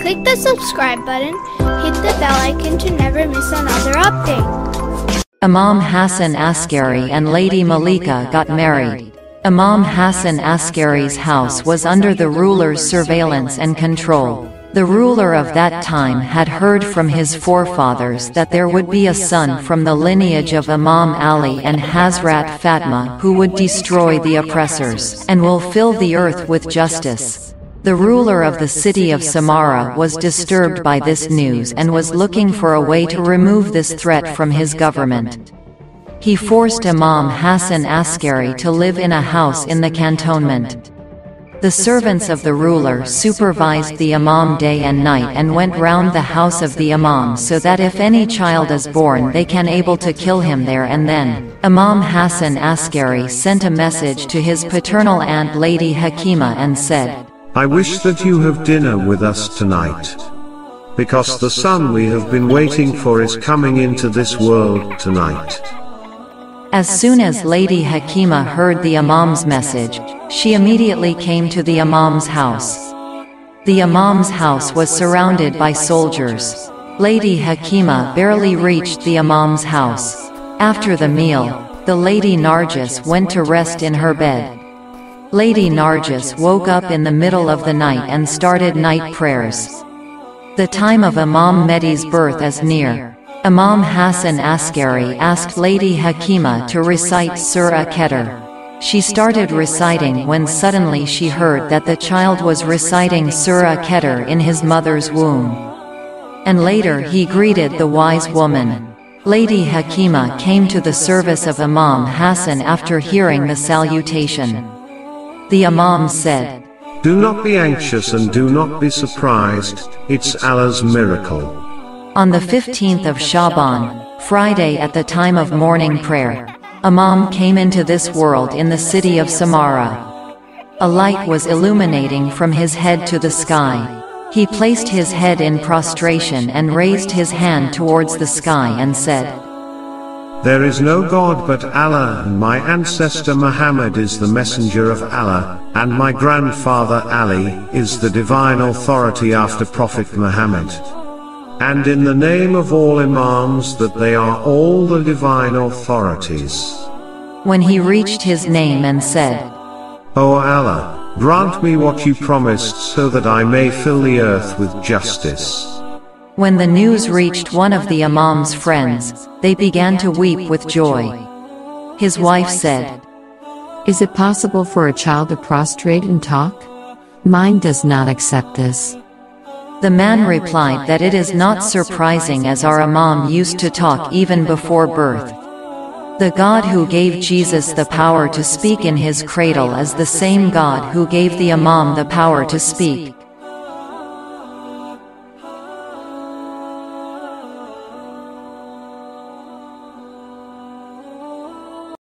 Click the subscribe button, hit the bell icon to never miss another update. Imam Hassan Askari and Lady Malika got married. Imam Hassan Askari's house was under the ruler's surveillance and control. The ruler of that time had heard from his forefathers that there would be a son from the lineage of Imam Ali and Hazrat Fatma who would destroy the oppressors, and will fill the earth with justice. The ruler of the city of Samarra was disturbed by this news and was looking for a way to remove this threat from his government. He forced Imam Hassan Askari to live in a house in the cantonment. The servants of the ruler supervised the Imam day and night and went round the house of the Imam so that if any child is born they can able to kill him there and then. Imam Hassan Askari sent a message to his paternal aunt Lady Hakima and said, "I wish that you have dinner with us tonight. Because the son we have been waiting for is coming into this world tonight." As soon as Lady Hakima heard the Imam's message, she immediately came to the Imam's house. The Imam's house was surrounded by soldiers. Lady Hakima barely reached the Imam's house. After the meal, the Lady Nargis went to rest in her bed. Lady Nargis woke up in the middle of the night and started night prayers. The time of Imam Mehdi's birth is near. Imam Hassan Askari asked Lady Hakima to recite Surah Keter. She started reciting when suddenly she heard that the child was reciting Surah Keter in his mother's womb. And later he greeted the wise woman. Lady Hakima came to the service of Imam Hassan after hearing the salutation. The Imam said, "Do not be anxious and do not be surprised, it's Allah's miracle." On the 15th of Shaban, Friday at the time of morning prayer, Imam came into this world in the city of Samarra. A light was illuminating from his head to the sky. He placed his head in prostration and raised his hand towards the sky and said, "There is no God but Allah, and my ancestor Muhammad is the messenger of Allah, and my grandfather Ali is the divine authority after Prophet Muhammad. And in the name of all Imams that they are all the divine authorities." When he reached his name and said, "O Allah, grant me what you promised so that I may fill the earth with justice." When the news reached one of the Imam's friends, they began to weep with joy. His wife said, "Is it possible for a child to prostrate and talk? Mine does not accept this." The man replied that it is not surprising as our Imam used to talk even before birth. The God who gave Jesus the power to speak in his cradle is the same God who gave the Imam the power to speak.